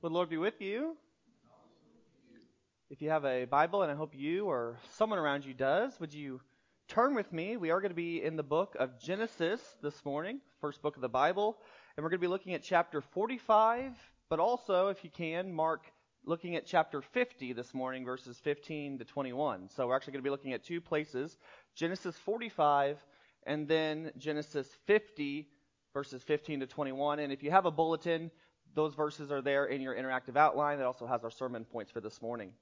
Would the Lord be with you? If you have a Bible, and I hope you or someone around you does, would you turn with me? We are going to be in the book of Genesis this morning, first book of the Bible, and we're going to be looking at chapter 45, but also, if you can, looking at chapter 50 this morning, verses 15 to 21. So we're actually going to be looking at two places, Genesis 45 and then Genesis 50, verses 15 to 21. And if you have a bulletin, those verses are there in your interactive outline. It also has our sermon points for this morning.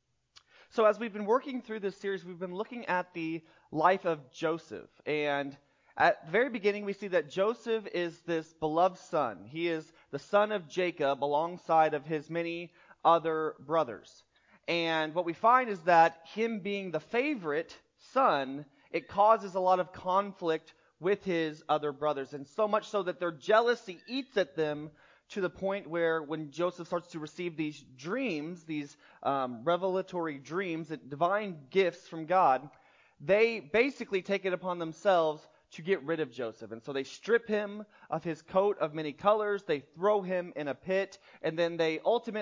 So as we've been working through this series, we've been looking at the life of Joseph. And at the very beginning, we see that Joseph is this beloved son. He is the son of Jacob alongside of his many other brothers. And what we find is that him being the favorite son, it causes a lot of conflict with his other brothers. And so much so that their jealousy eats at them, to the point where when Joseph starts to receive these dreams, these revelatory dreams, divine gifts from God, they basically take it upon themselves to get rid of Joseph. And so they strip him of his coat of many colors, they throw him in a pit, and then they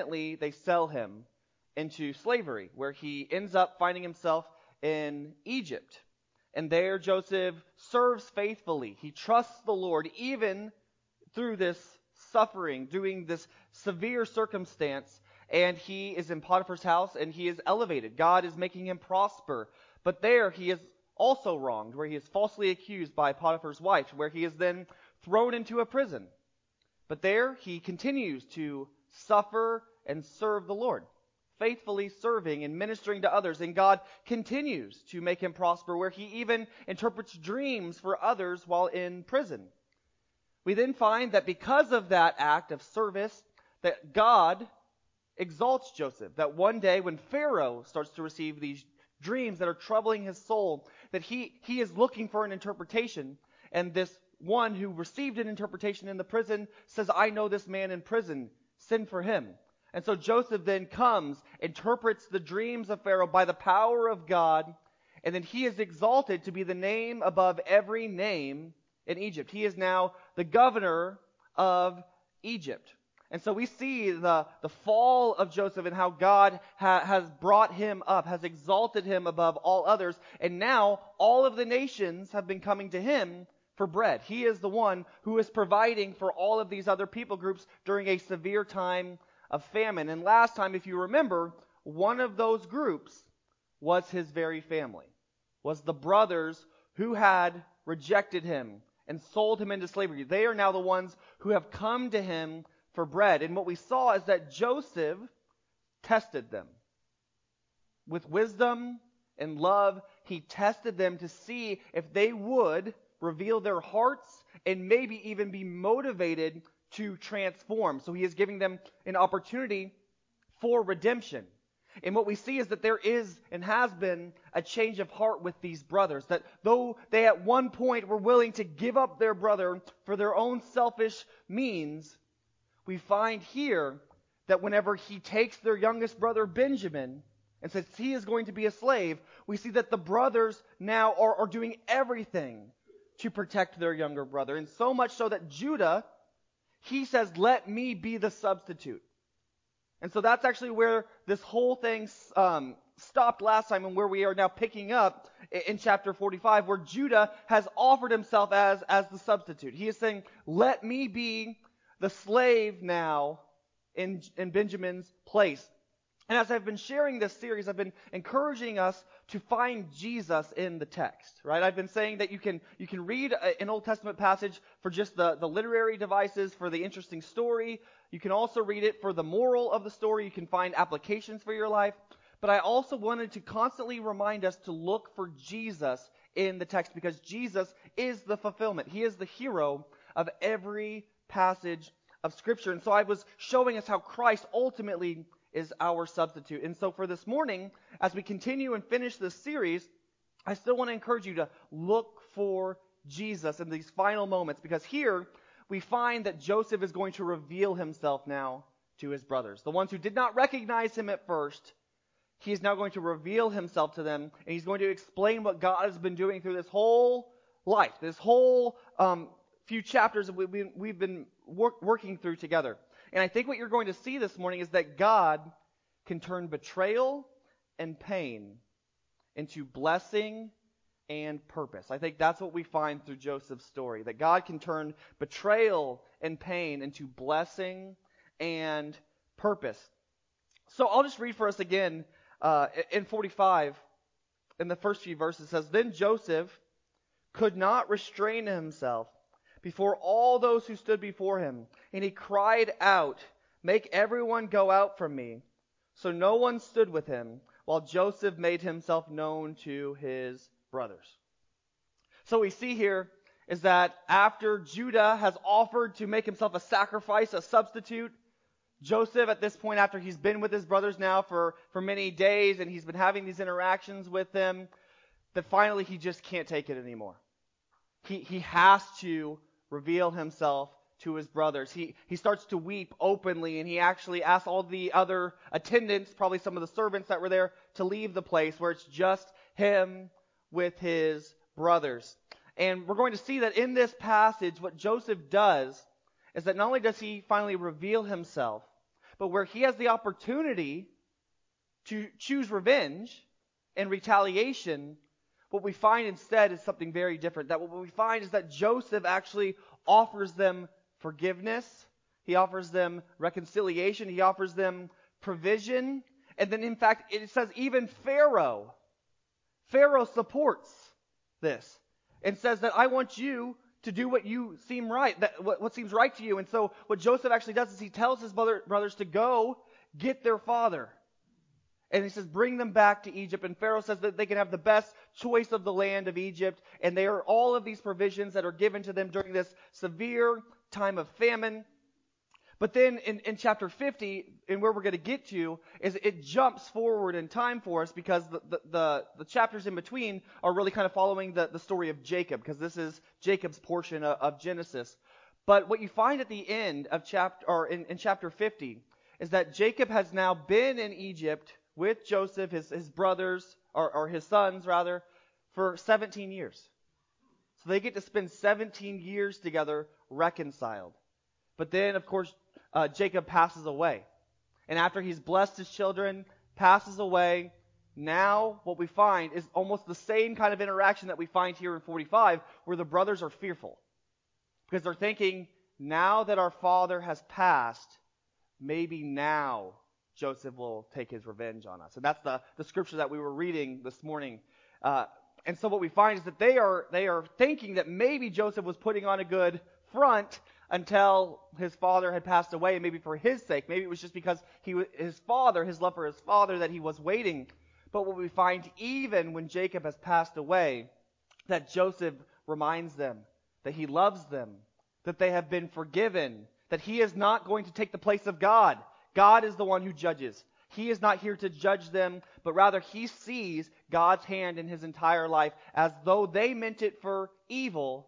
sell him into slavery, where he ends up finding himself in Egypt. And there Joseph serves faithfully. He trusts the Lord even through this suffering, doing this severe circumstance, and he is in Potiphar's house and he is elevated. God is making him prosper. But there he is also wronged, where he is falsely accused by Potiphar's wife, where he is then thrown into a prison. But there he continues to suffer and serve the Lord, faithfully serving and ministering to others, and God continues to make him prosper, where he even interprets dreams for others while in prison. We then find that because of that act of service, that God exalts Joseph. That one day when Pharaoh starts to receive these dreams that are troubling his soul, that he is looking for an interpretation. And this one who received an interpretation in the prison says, "I know this man in prison. Send for him." And so Joseph then comes, interprets the dreams of Pharaoh by the power of God, and then he is exalted to be the name above every name in Egypt. He is now the governor of Egypt. And so we see the fall of Joseph and how God has brought him up, has exalted him above all others. And now all of the nations have been coming to him for bread. He is the one who is providing for all of these other people groups during a severe time of famine. And last time, if you remember, one of those groups was his very family, was the brothers who had rejected him and sold him into slavery. They are now the ones who have come to him for bread. And what we saw is that Joseph tested them. With wisdom and love, he tested them to see if they would reveal their hearts and maybe even be motivated to transform. So he is giving them an opportunity for redemption. And what we see is that there is and has been a change of heart with these brothers. That though they at one point were willing to give up their brother for their own selfish means, we find here that whenever he takes their youngest brother Benjamin and says he is going to be a slave, we see that the brothers now are doing everything to protect their younger brother. And so much so that Judah, he says, "Let me be the substitute." And so that's actually where this whole thing stopped last time, and where we are now picking up in chapter 45, where Judah has offered himself as the substitute. He is saying, "Let me be the slave now in Benjamin's place." And as I've been sharing this series, I've been encouraging us to find Jesus in the text, right? I've been saying that you can read an Old Testament passage for just the literary devices, for the interesting story. You can also read it for the moral of the story. You can find applications for your life. But I also wanted to constantly remind us to look for Jesus in the text, because Jesus is the fulfillment. He is the hero of every passage of Scripture. And so I was showing us how Christ ultimately is our substitute. And so for this morning, as we continue and finish this series, I still want to encourage you to look for Jesus in these final moments, because here we find that Joseph is going to reveal himself now to his brothers. The ones who did not recognize him at first, he is now going to reveal himself to them, and he's going to explain what God has been doing through this whole life, this whole few chapters that we've been working through together. And I think what you're going to see this morning is that God can turn betrayal and pain into blessing and purpose. I think that's what we find through Joseph's story, that God can turn betrayal and pain into blessing and purpose. So I'll just read for us again in 45, in the first few verses. It says, "Then Joseph could not restrain himself before all those who stood before him, and he cried out, 'Make everyone go out from me.' So no one stood with him, while Joseph made himself known to his brothers." So what we see here is that after Judah has offered to make himself a sacrifice, a substitute, Joseph, at this point, after he's been with his brothers now for many days, and he's been having these interactions with them, that finally he just can't take it anymore. He has to reveal himself to his brothers. He starts to weep openly, and he actually asks all the other attendants, probably some of the servants that were there, to leave the place where it's just him with his brothers. And we're going to see that in this passage, what Joseph does is that not only does he finally reveal himself, but where he has the opportunity to choose revenge and retaliation, what we find instead is something very different. That what we find is that Joseph actually offers them forgiveness. He offers them reconciliation. He offers them provision. And then, in fact, it says even Pharaoh supports this and says that I want you to do what you seem right, that what seems right to you. And so what Joseph actually does is he tells his brothers to go get their father. And he says, bring them back to Egypt. And Pharaoh says that they can have the best choice of the land of Egypt. And there are all of these provisions that are given to them during this severe time of famine. But then in chapter 50, and where we're going to get to, is it jumps forward in time for us, because the chapters in between are really kind of following the story of Jacob, because this is Jacob's portion of Genesis. But what you find at the end of in chapter 50 is that Jacob has now been in Egypt with Joseph, his brothers, or his sons rather, for 17 years. So they get to spend 17 years together reconciled. But then, of course, Jacob passes away. And after he's blessed his children, passes away, now what we find is almost the same kind of interaction that we find here in 45, where the brothers are fearful. Because they're thinking, now that our father has passed, maybe now Joseph will take his revenge on us. And that's the scripture that we were reading this morning. And so what we find is that they are thinking that maybe Joseph was putting on a good front until his father had passed away, and maybe for his sake. Maybe it was just because his love for his father, that he was waiting. But what we find, even when Jacob has passed away, that Joseph reminds them that he loves them, that they have been forgiven, that he is not going to take the place of God. God is the one who judges. He is not here to judge them, but rather he sees God's hand in his entire life, as though they meant it for evil,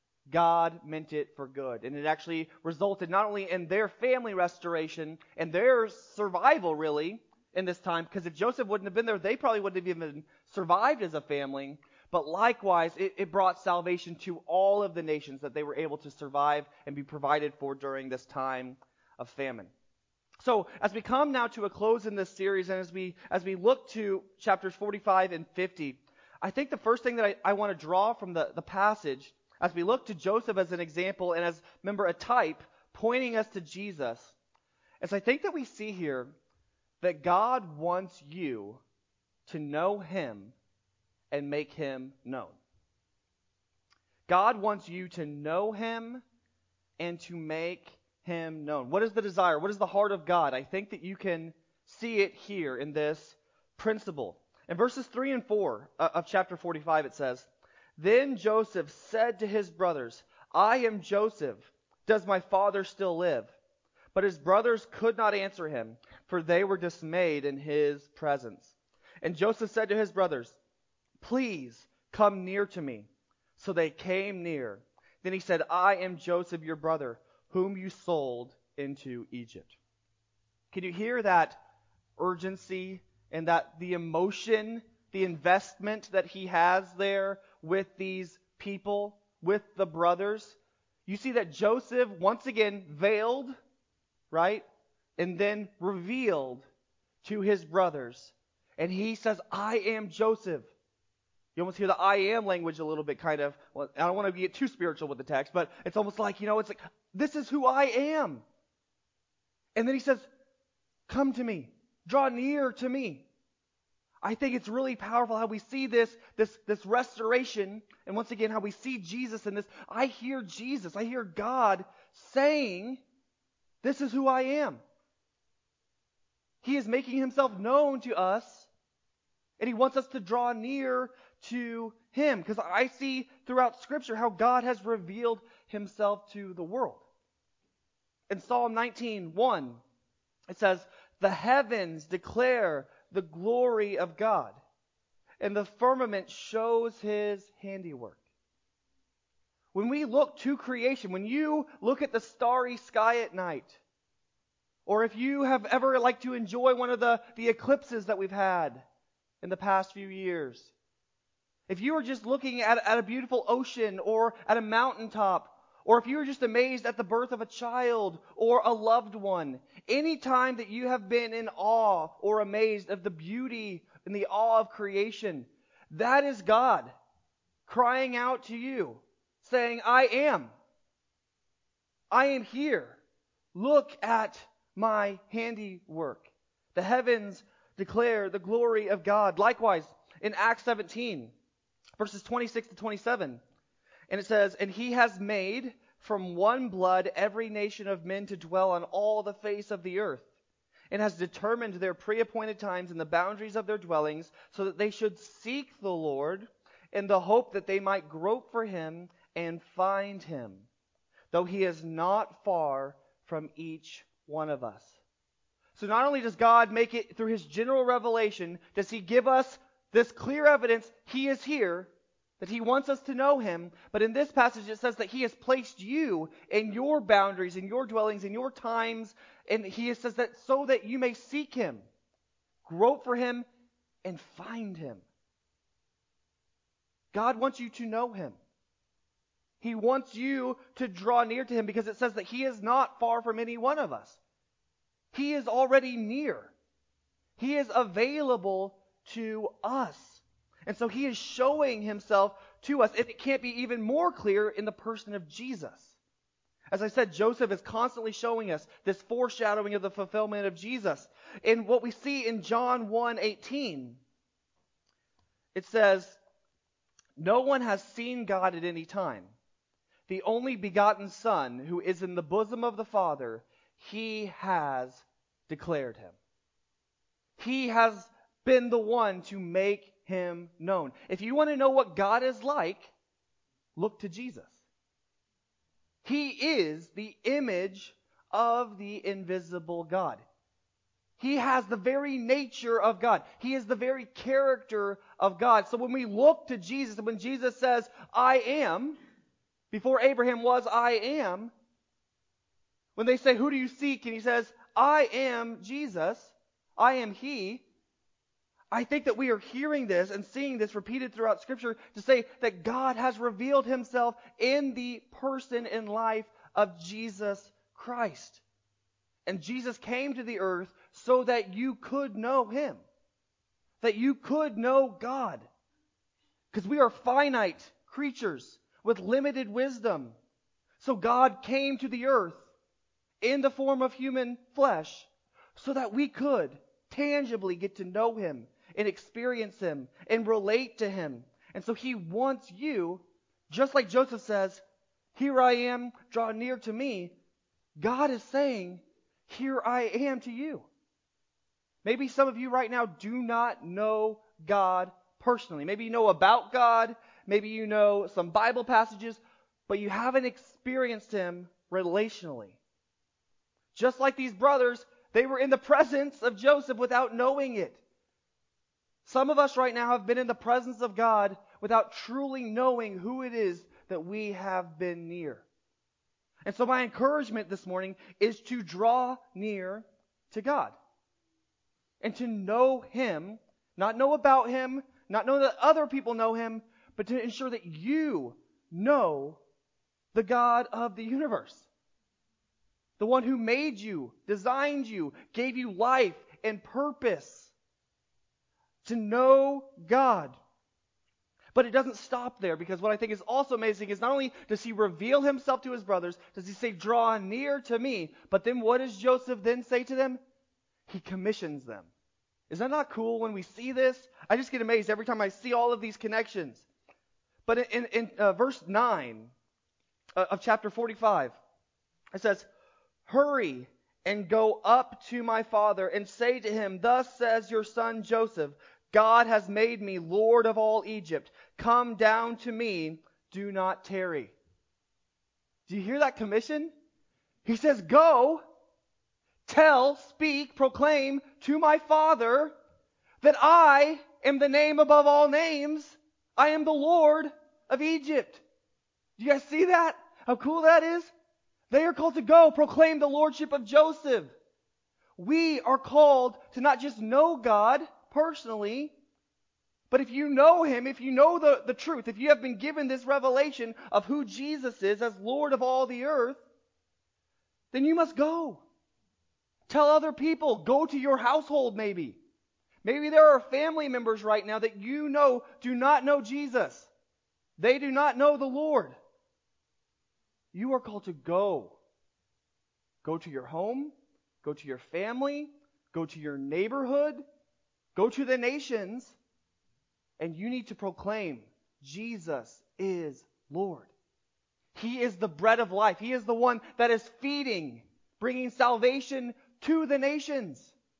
God meant it for good. And it actually resulted not only in their family restoration and their survival, really, in this time, because if Joseph wouldn't have been there, they probably wouldn't have even survived as a family. But likewise, it brought salvation to all of the nations, that they were able to survive and be provided for during this time of famine. So as we come now to a close in this series, and as we look to chapters 45 and 50, I think the first thing that I want to draw from the passage, as we look to Joseph as an example and as, remember, a type pointing us to Jesus, is I think that we see here that God wants you to know him and make him known. God wants you to know him and to make him known. What is the desire? What is the heart of God? I think that you can see it here in this principle. In verses 3 and 4 of chapter 45, it says, "Then Joseph said to his brothers, 'I am Joseph. Does my father still live?' But his brothers could not answer him, for they were dismayed in his presence. And Joseph said to his brothers, 'Please come near to me.' So they came near. Then he said, 'I am Joseph, your brother, whom you sold into Egypt.'" Can you hear that urgency and that the emotion, the investment that he has there with these people, with the brothers? You see that Joseph, once again veiled, right? And then revealed to his brothers. And he says, I am Joseph. You almost hear the I am language a little bit kind of. Well, I don't want to get too spiritual with the text, but it's almost like, it's like, this is who I am. And then he says, come to me. Draw near to me. I think it's really powerful how we see this restoration, and once again, how we see Jesus in this. I hear Jesus, I hear God saying, this is who I am. He is making himself known to us, and he wants us to draw near to him. Because I see throughout Scripture how God has revealed himself to the world. In Psalm 19:1, it says, the heavens declare the glory of God, and the firmament shows his handiwork. When we look to creation, when you look at the starry sky at night, or if you have ever liked to enjoy one of the eclipses that we've had in the past few years, if you were just looking at a beautiful ocean or at a mountaintop, or if you were just amazed at the birth of a child or a loved one, any time that you have been in awe or amazed of the beauty and the awe of creation, that is God crying out to you, saying, I am here. Look at my handiwork. The heavens declare the glory of God. Likewise, in Acts 17, verses 26 to 27, and it says, and he has made from one blood every nation of men to dwell on all the face of the earth, and has determined their pre-appointed times and the boundaries of their dwellings, so that they should seek the Lord in the hope that they might grope for him and find him, though he is not far from each one of us. So not only does God make it through his general revelation, does he give us this clear evidence he is here, that he wants us to know him, but in this passage it says that he has placed you in your boundaries, in your dwellings, in your times, and he says that so that you may seek him, grope for him, and find him. God wants you to know him. He wants you to draw near to him because it says that he is not far from any one of us. He is already near. He is available to us. And so he is showing himself to us. And it can't be even more clear in the person of Jesus. As I said, Joseph is constantly showing us this foreshadowing of the fulfillment of Jesus. And what we see in John 1:18, it says, no one has seen God at any time. The only begotten Son, who is in the bosom of the Father, he has declared him. He has been the one to make him known. If you want to know what God is like, look to Jesus. He is the image of the invisible God. He has the very nature of God. He is the very character of God. So when we look to Jesus, and when Jesus says, I am, before Abraham was, I am, when they say, who do you seek? And he says, I am Jesus, I am he. I think that we are hearing this and seeing this repeated throughout Scripture to say that God has revealed himself in the person and life of Jesus Christ. And Jesus came to the earth so that you could know him, that you could know God. Because we are finite creatures with limited wisdom. So God came to the earth in the form of human flesh so that we could tangibly get to know him and experience him and relate to him. And so he wants you, just like Joseph says, here I am, draw near to me. God is saying, here I am to you. Maybe some of you right now do not know God personally. Maybe you know about God. Maybe you know some Bible passages, but you haven't experienced him relationally. Just like these brothers, they were in the presence of Joseph without knowing it. Some of us right now have been in the presence of God without truly knowing who it is that we have been near. And so my encouragement this morning is to draw near to God. And to know him, not know about him, not know that other people know him, but to ensure that you know the God of the universe. The one who made you, designed you, gave you life and purpose to know God. But it doesn't stop there, because what I think is also amazing is not only does he reveal himself to his brothers, does he say, draw near to me, but then what does Joseph then say to them? He commissions them. Is that not cool when we see this? I just get amazed every time I see all of these connections. But in verse 9 of chapter 45, it says, hurry and go up to my father and say to him, thus says your son Joseph, God has made me Lord of all Egypt. Come down to me, do not tarry. Do you hear that commission? He says, go, tell, speak, proclaim to my father that I am the name above all names. I am the Lord of Egypt. Do you guys see that? How cool that is? They are called to go proclaim the lordship of Joseph. We are called to not just know God personally, but if you know him, if you know the truth, if you have been given this revelation of who Jesus is as Lord of all the earth, then you must go. Tell other people. Go to your household maybe. Maybe there are family members right now that you know do not know Jesus. They do not know the Lord. You are called to go. Go to your home. Go to your family. Go to your neighborhood. Go to the nations. And you need to proclaim Jesus is Lord. He is the bread of life. He is the one that is feeding, bringing salvation to the nations.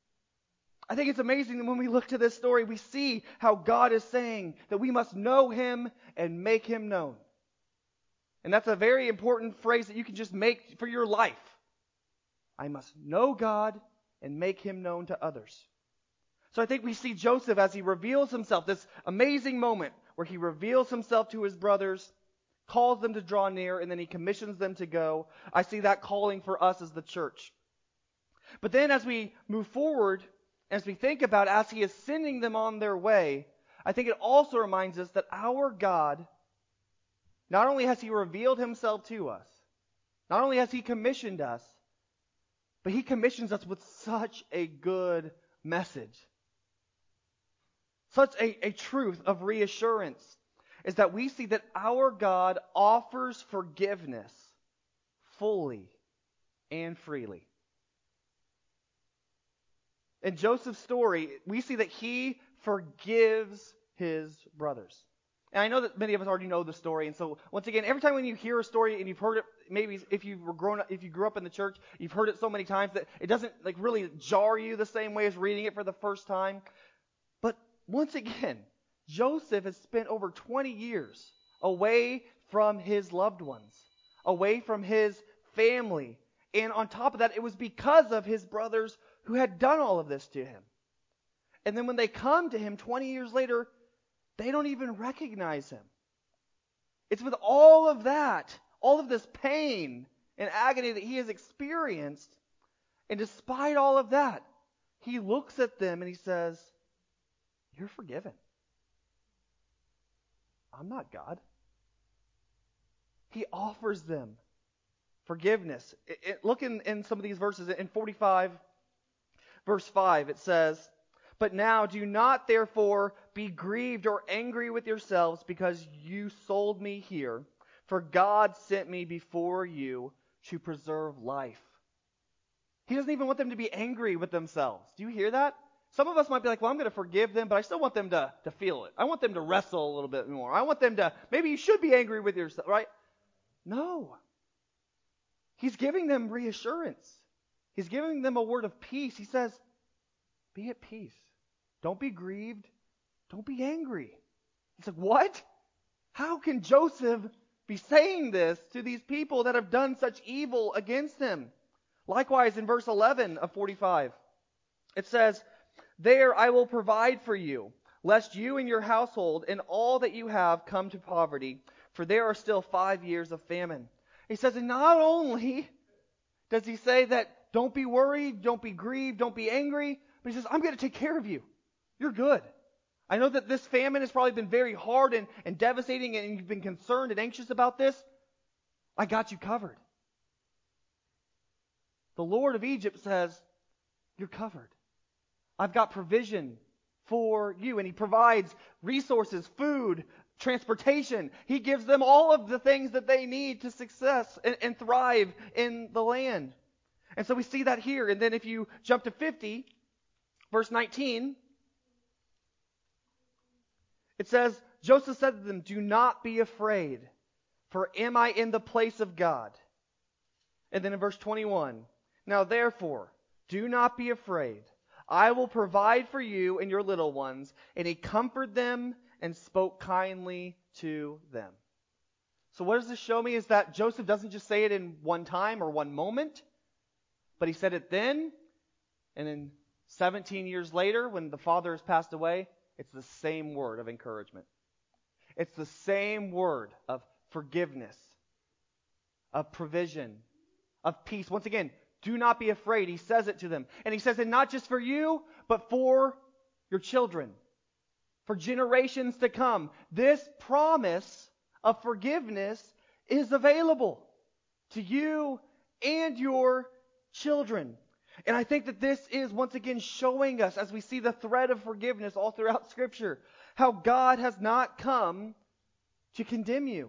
I think it's amazing that when we look to this story, we see how God is saying that we must know him and make him known. And that's a very important phrase that you can just make for your life. I must know God and make him known to others. So I think we see Joseph as he reveals himself, this amazing moment where he reveals himself to his brothers, calls them to draw near, and then he commissions them to go. I see that calling for us as the church. But then as we move forward, as we think about as he is sending them on their way, I think it also reminds us that our God, not only has he revealed himself to us, not only has he commissioned us, but he commissions us with such a good message. Such a truth of reassurance is that we see that our God offers forgiveness fully and freely. In Joseph's story, we see that he forgives his brothers. And I know that many of us already know the story, and so once again, every time when you hear a story and you've heard it, maybe if you grew up in the church, you've heard it so many times that it doesn't really jar you the same way as reading it for the first time. But once again, Joseph has spent over 20 years away from his loved ones, away from his family, and on top of that, it was because of his brothers who had done all of this to him. And then when they come to him 20 years later, they don't even recognize him. It's with all of that, all of this pain and agony that he has experienced, and despite all of that, he looks at them and he says, "You're forgiven. I'm not God." He offers them forgiveness. Look in some of these verses. In 45, verse 5, it says, "But now do not therefore be grieved or angry with yourselves because you sold me here, for God sent me before you to preserve life." He doesn't even want them to be angry with themselves. Do you hear that? Some of us might be like, well, I'm going to forgive them, but I still want them to feel it. I want them to wrestle a little bit more. I want them to, maybe you should be angry with yourself, right? No. He's giving them reassurance. He's giving them a word of peace. He says, be at peace. Don't be grieved. Don't be angry. It's like, what? How can Joseph be saying this to these people that have done such evil against him? Likewise, in verse 11 of 45, it says, "There I will provide for you, lest you and your household and all that you have come to poverty, for there are still 5 years of famine." He says, and not only does he say that don't be worried, don't be grieved, don't be angry, but he says, I'm going to take care of you. You're good. I know that this famine has probably been very hard and devastating, and you've been concerned and anxious about this. I got you covered. The Lord of Egypt says, you're covered. I've got provision for you. And He provides resources, food, transportation. He gives them all of the things that they need to success and thrive in the land. And so we see that here. And then if you jump to 50, verse 19, it says, Joseph said to them, do not be afraid, for am I in the place of God? And then in verse 21, now therefore, do not be afraid. I will provide for you and your little ones. And he comforted them and spoke kindly to them. So what does this show me is that Joseph doesn't just say it in one time or one moment, but he said it then, and then 17 years later, when the father has passed away, it's the same word of encouragement. It's the same word of forgiveness, of provision, of peace. Once again, do not be afraid. He says it to them. And he says it not just for you, but for your children, for generations to come. This promise of forgiveness is available to you and your children. And I think that this is once again showing us, as we see the thread of forgiveness all throughout Scripture, how God has not come to condemn you.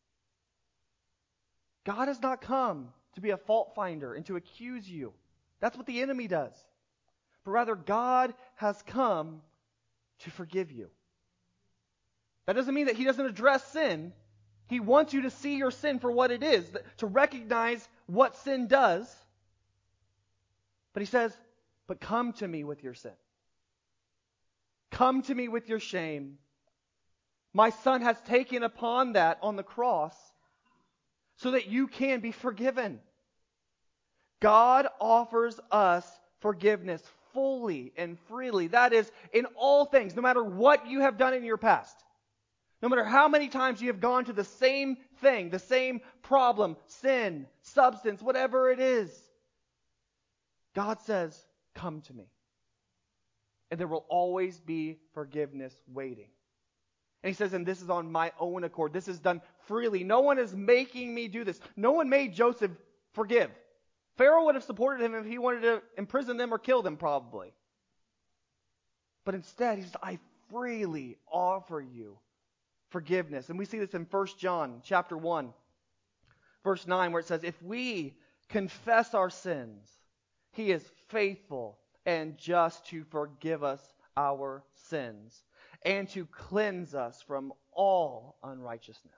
God has not come to be a fault finder and to accuse you. That's what the enemy does. But rather, God has come to forgive you. That doesn't mean that He doesn't address sin. He wants you to see your sin for what it is, to recognize what sin does. But He says, but come to me with your sin. Come to me with your shame. My Son has taken upon that on the cross so that you can be forgiven. God offers us forgiveness fully and freely. That is, in all things, no matter what you have done in your past. No matter how many times you have gone to the same thing, the same problem, sin, substance, whatever it is. God says, come to me. And there will always be forgiveness waiting. And He says, and this is on my own accord. This is done freely. No one is making me do this. No one made Joseph forgive. Pharaoh would have supported him if he wanted to imprison them or kill them, probably. But instead, He says, I freely offer you forgiveness. And we see this in 1 John chapter 1, verse 9, where it says, if we confess our sins, He is faithful and just to forgive us our sins and to cleanse us from all unrighteousness.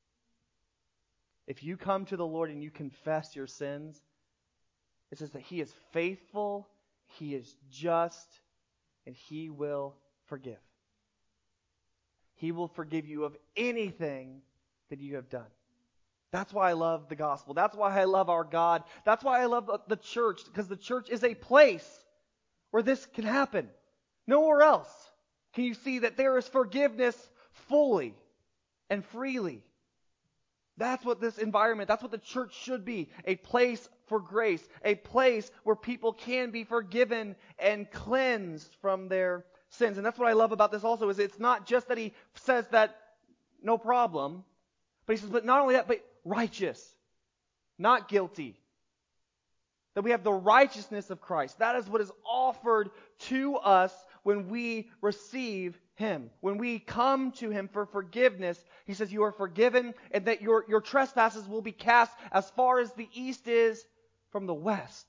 If you come to the Lord and you confess your sins, it says that He is faithful, He is just, and He will forgive. He will forgive you of anything that you have done. That's why I love the gospel. That's why I love our God. That's why I love the church, because the church is a place where this can happen. Nowhere else can you see that there is forgiveness fully and freely. That's what this environment, that's what the church should be. A place for grace. A place where people can be forgiven and cleansed from their sins. And that's what I love about this also, is it's not just that He says that no problem, but He says, but not only that, but righteous, not guilty. That we have the righteousness of Christ. That is what is offered to us when we receive Him. When we come to Him for forgiveness, He says you are forgiven and that your trespasses will be cast as far as the east is from the west.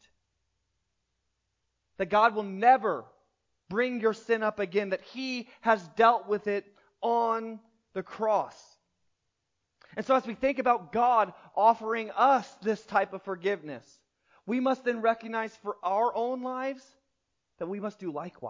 That God will never bring your sin up again. That He has dealt with it on the cross. And so as we think about God offering us this type of forgiveness, we must then recognize for our own lives that we must do likewise.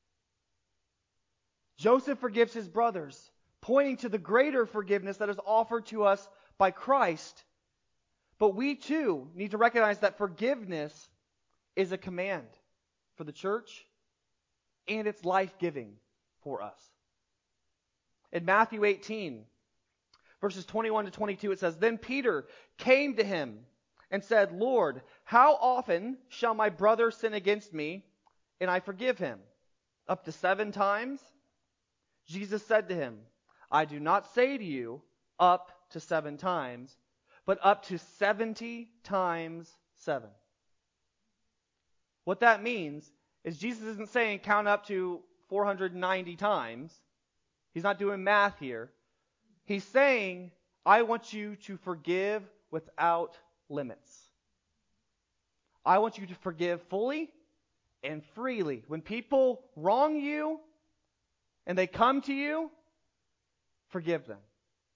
Joseph forgives his brothers, pointing to the greater forgiveness that is offered to us by Christ. But we too need to recognize that forgiveness is a command for the church, and it's life-giving for us. In Matthew 18, verses 21 to 22, it says, then Peter came to Him and said, Lord, how often shall my brother sin against me, and I forgive him? Up to 7 times? Jesus said to him, I do not say to you up to 7 times, but up to 70 times 7. What that means is Jesus isn't saying count up to 490 times. He's not doing math here. He's saying, I want you to forgive without limits. I want you to forgive fully and freely. When people wrong you and they come to you, forgive them.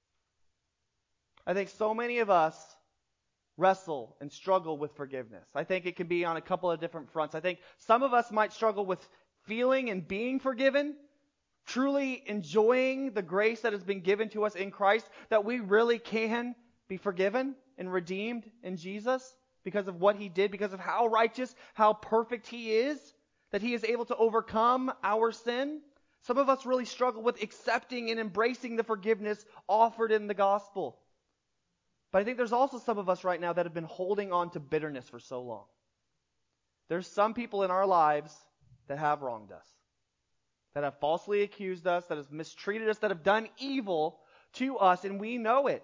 I think so many of us wrestle and struggle with forgiveness. I think it can be on a couple of different fronts. I think some of us might struggle with feeling and being forgiven, truly enjoying the grace that has been given to us in Christ, that we really can be forgiven and redeemed in Jesus because of what He did, because of how righteous, how perfect He is, that He is able to overcome our sin. Some of us really struggle with accepting and embracing the forgiveness offered in the gospel. But I think there's also some of us right now that have been holding on to bitterness for so long. There's some people in our lives that have wronged us, that have falsely accused us, that have mistreated us, that have done evil to us, and we know it.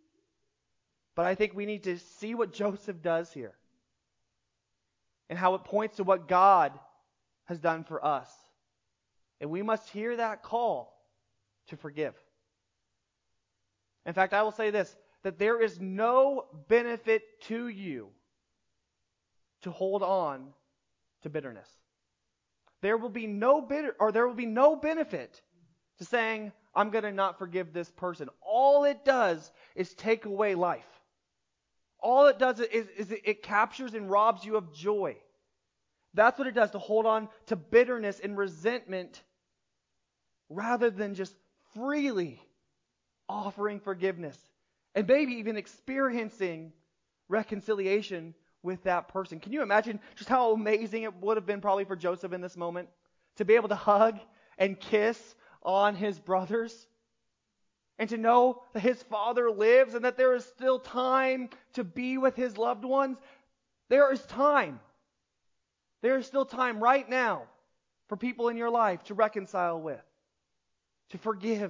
But I think we need to see what Joseph does here and how it points to what God has done for us. And we must hear that call to forgive. In fact, I will say this, that there is no benefit to you to hold on to bitterness. There will be no benefit to saying, I'm going to not forgive this person. All it does is take away life. All it does is it captures and robs you of joy. That's what it does, to hold on to bitterness and resentment rather than just freely offering forgiveness and maybe even experiencing reconciliation with that person. Can you imagine just how amazing it would have been probably for Joseph in this moment to be able to hug and kiss on his brothers and to know that his father lives and that there is still time to be with his loved ones? There is time. There is still time right now for people in your life to reconcile with, to forgive,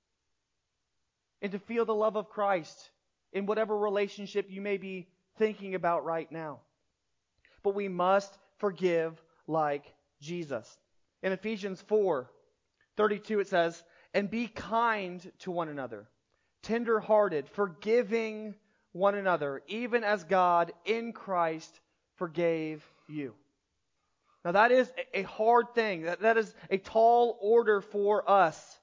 and to feel the love of Christ in whatever relationship you may be thinking about right now. But we must forgive like Jesus. In Ephesians 4:32 it says, and be kind to one another, tender-hearted, forgiving one another, even as God in Christ forgave you. Now that is a hard thing. That is a tall order for us.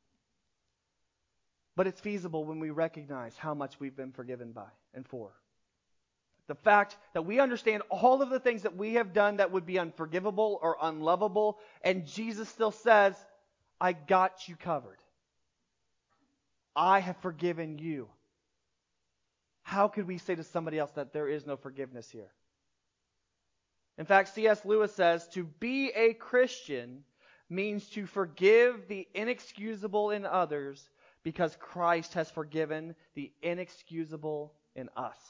But it's feasible when we recognize how much we've been forgiven by and for. The fact that we understand all of the things that we have done that would be unforgivable or unlovable, and Jesus still says, I got you covered. I have forgiven you. How could we say to somebody else that there is no forgiveness here? In fact, C.S. Lewis says, to be a Christian means to forgive the inexcusable in others because Christ has forgiven the inexcusable in us.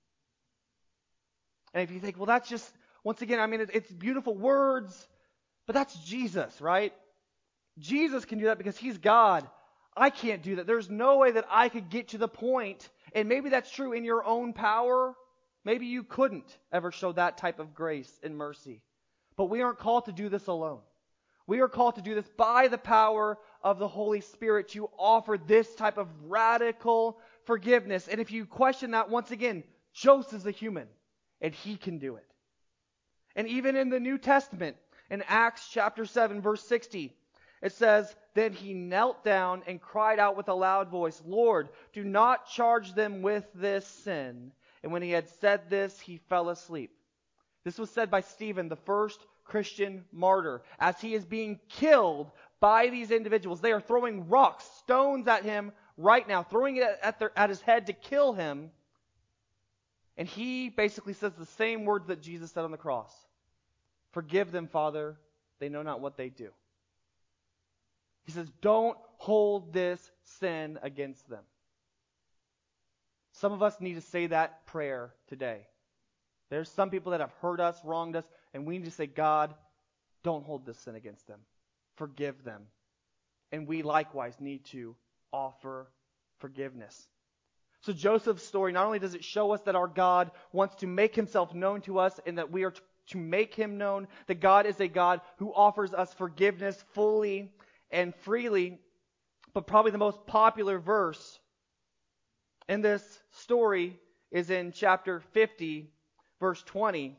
And if you think, well, that's just, once again, I mean, it's beautiful words, but that's Jesus, right? Jesus can do that because He's God. I can't do that. There's no way that I could get to the point, and maybe that's true in your own power. Maybe you couldn't ever show that type of grace and mercy. But we aren't called to do this alone. We are called to do this by the power of the Holy Spirit to offer this type of radical forgiveness. And if you question that, once again, Joseph is a human, and he can do it. And even in the New Testament, in Acts chapter 7, verse 60, it says, then he knelt down and cried out with a loud voice, Lord, do not charge them with this sin. And when he had said this, he fell asleep. This was said by Stephen, the first Christian martyr, as he is being killed by these individuals. They are throwing rocks, stones at him right now, throwing it at his head to kill him. And he basically says the same words that Jesus said on the cross. Forgive them, Father, they know not what they do. He says, don't hold this sin against them. Some of us need to say that prayer today. There's some people that have hurt us, wronged us, and we need to say, God, don't hold this sin against them. Forgive them. And we likewise need to offer forgiveness. So Joseph's story, not only does it show us that our God wants to make Himself known to us and that we are to make him known, that God is a God who offers us forgiveness fully and freely. But probably the most popular verse in this story is in chapter 50, verse 20,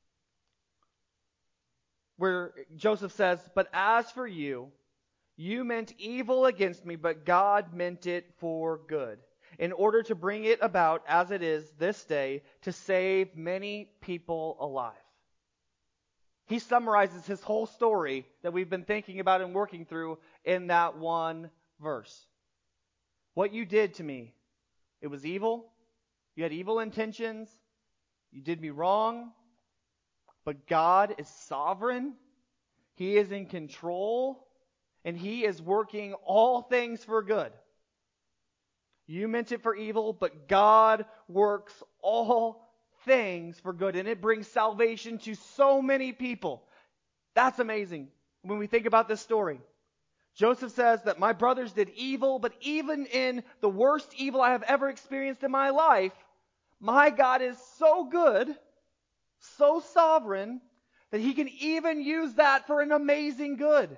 where Joseph says, "But as for you, you meant evil against me, but God meant it for good, in order to bring it about as it is this day, to save many people alive." He summarizes his whole story that we've been thinking about and working through in that one verse. What you did to me, it was evil. You had evil intentions. You did me wrong. But God is sovereign. He is in control. And He is working all things for good. You meant it for evil, but God works all things for good. And it brings salvation to so many people. That's amazing when we think about this story. Joseph says that my brothers did evil, but even in the worst evil I have ever experienced in my life, my God is so good, so sovereign, that He can even use that for an amazing good.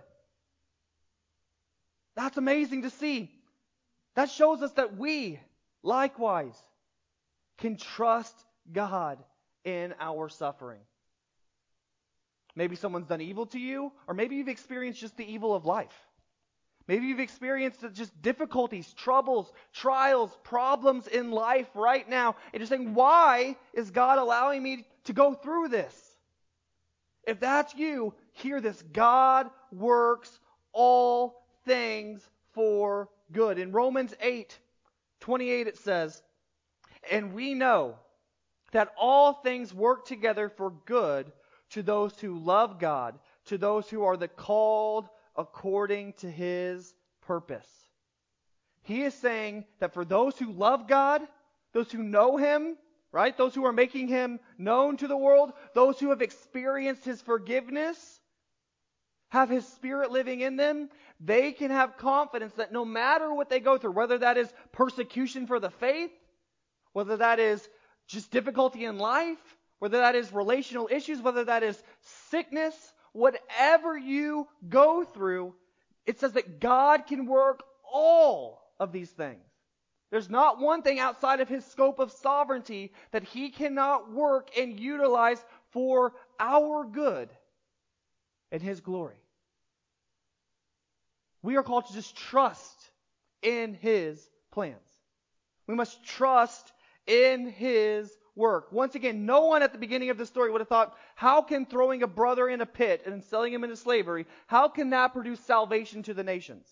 That's amazing to see. That shows us that we, likewise, can trust God in our suffering. Maybe someone's done evil to you, or maybe you've experienced just the evil of life. Maybe you've experienced just difficulties, troubles, trials, problems in life right now. And you're saying, why is God allowing me to go through this? If that's you, hear this. God works all things for good. In Romans 8:28 it says, "And we know that all things work together for good to those who love God, to those who are the called according to His purpose." He is saying that for those who love God, those who know Him, right? Those who are making Him known to the world, those who have experienced His forgiveness, have His Spirit living in them, they can have confidence that no matter what they go through, whether that is persecution for the faith, whether that is just difficulty in life, whether that is relational issues, whether that is sickness, whatever you go through, it says that God can work all of these things. There's not one thing outside of His scope of sovereignty that He cannot work and utilize for our good and His glory. We are called to just trust in His plans. We must trust in His work. Once again, no one at the beginning of the story would have thought, how can throwing a brother in a pit and selling him into slavery, how can that produce salvation to the nations?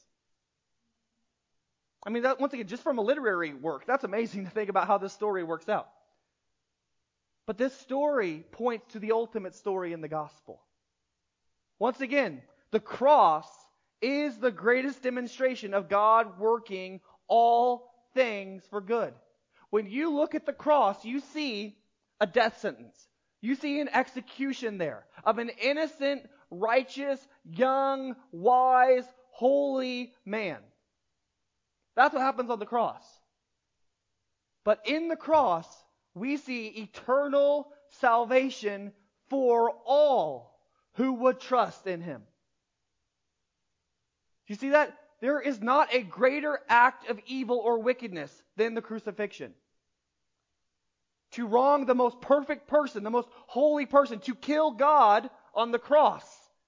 I mean, that, once again, just from a literary work, that's amazing to think about how this story works out. But this story points to the ultimate story in the gospel. Once again, the cross is the greatest demonstration of God working all things for good. When you look at the cross, you see a death sentence. You see an execution there of an innocent, righteous, young, wise, holy man. That's what happens on the cross. But in the cross, we see eternal salvation for all who would trust in Him. Do you see that? There is not a greater act of evil or wickedness than the crucifixion. To wrong the most perfect person, the most holy person, to kill God on the cross.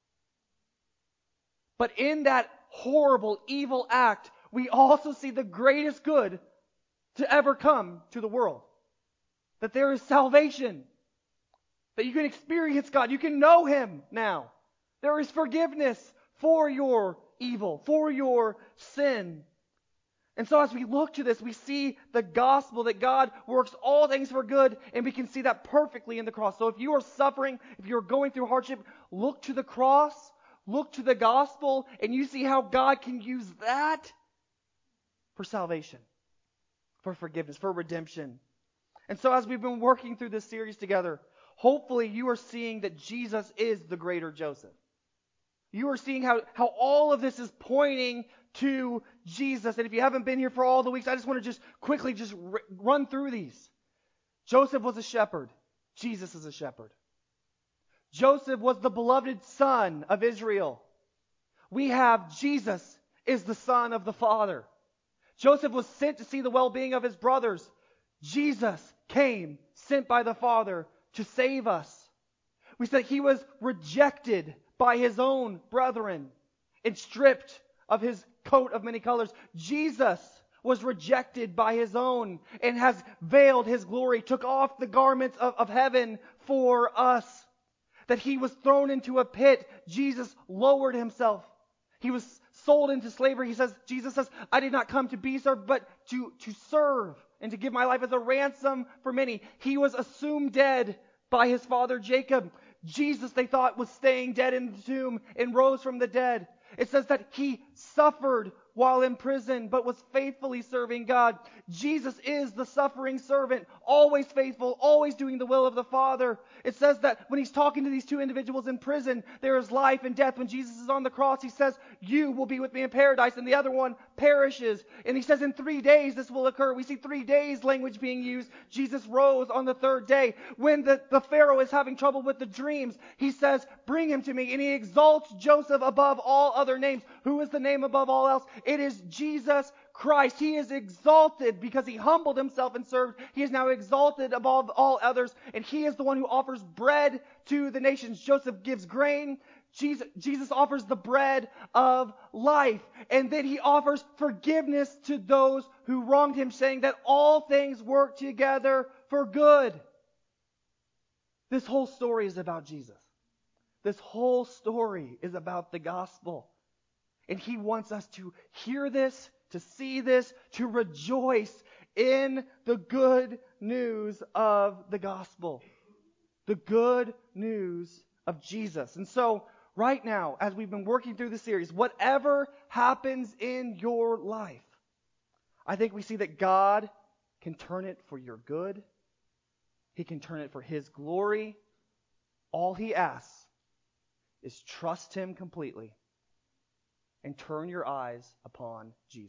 But in that horrible, evil act, we also see the greatest good to ever come to the world. That there is salvation. That you can experience God. You can know Him now. There is forgiveness for your evil, for your sin. And so as we look to this, we see the gospel that God works all things for good, and we can see that perfectly in the cross. So if you are suffering, if you're going through hardship, look to the cross, look to the gospel, and you see how God can use that for salvation, for forgiveness, for redemption. And so as we've been working through this series together, hopefully you are seeing that Jesus is the greater Joseph. You are seeing how all of this is pointing to Jesus. And if you haven't been here for all the weeks, I just want to just quickly run through these. Joseph was a shepherd. Jesus is a shepherd. Joseph was the beloved son of Israel. We have Jesus is the Son of the Father. Joseph was sent to see the well-being of his brothers. Jesus came, sent by the Father, to save us. We said he was rejected by his own brethren and stripped of his coat of many colors. Jesus was rejected by his own and has veiled his glory, took off the garments of heaven for us. That he was thrown into a pit. Jesus lowered himself. He was sold into slavery. Jesus says, I did not come to be served, but to serve and to give my life as a ransom for many. He was assumed dead by his father Jacob. Jesus, they thought, was staying dead in the tomb and rose from the dead. It says that he suffered while in prison, but was faithfully serving God. Jesus is the suffering servant, always faithful, always doing the will of the Father. It says that when he's talking to these two individuals in prison, there is life and death. When Jesus is on the cross, he says, you will be with me in paradise, and the other one perishes. And he says, in 3 days this will occur. We see 3 days language being used. Jesus rose on the third day. When the Pharaoh is having trouble with the dreams, he says, bring him to me. And he exalts Joseph above all other names. Who is the name above all else? It is Jesus Christ. He is exalted because he humbled himself and served. He is now exalted above all others, and he is the one who offers bread to the nations. Joseph gives grain. Jesus offers the bread of life, and then he offers forgiveness to those who wronged him, saying that all things work together for good. This whole story is about Jesus. This whole story is about the gospel. And he wants us to hear this, to see this, to rejoice in the good news of the gospel. The good news of Jesus. And so, right now, as we've been working through the series, whatever happens in your life, I think we see that God can turn it for your good. He can turn it for his glory. All he asks is trust him completely and turn your eyes upon Jesus.